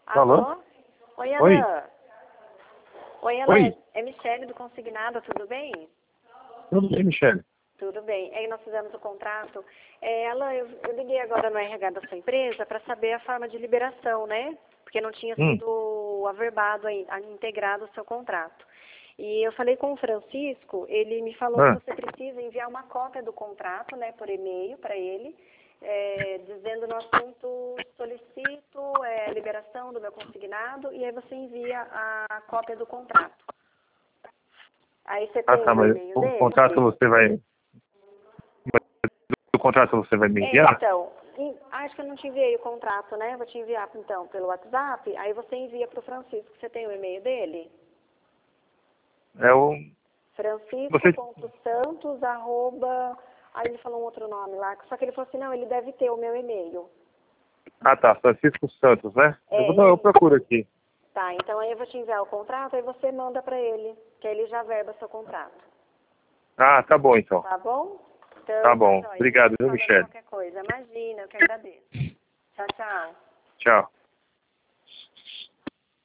Alô? Oi, Oi. Alain. Oi, Alain. Oi. É Michele do Consignado, tudo bem? Tudo bem, Michele? Tudo bem. Aí nós fizemos o contrato. Alain, eu liguei agora no RH da sua empresa para saber a forma de liberação, né? Porque não tinha sido averbado, integrado o seu contrato. E eu falei com o Francisco, ele me falou que você precisa enviar uma cópia do contrato, né, por e-mail para ele, dizendo no assunto, solicito a liberação do meu consignado, e aí você envia a cópia do contrato. Aí você tem o Mas e-mail o dele? contrato você vai... O contrato você vai me enviar? Então, acho que eu não te enviei o contrato, né? Vou te enviar, então, pelo WhatsApp, aí você envia para o Francisco. Você tem o e-mail dele? É o... Francisco.santos, arroba... Aí ele falou um outro nome lá, só que ele falou assim, não, ele deve ter o meu e-mail. Ah, tá. Francisco Santos, né? É, Eu procuro aqui. Tá, então aí eu vou te enviar o contrato, aí você manda para ele, que aí ele já verba seu contrato. Ah, tá bom, então. Tá bom? Então, Tá bom. joia. Obrigado, viu, Falando Michele? qualquer coisa. Imagina, eu que agradeço. Tchau, tchau. Tchau.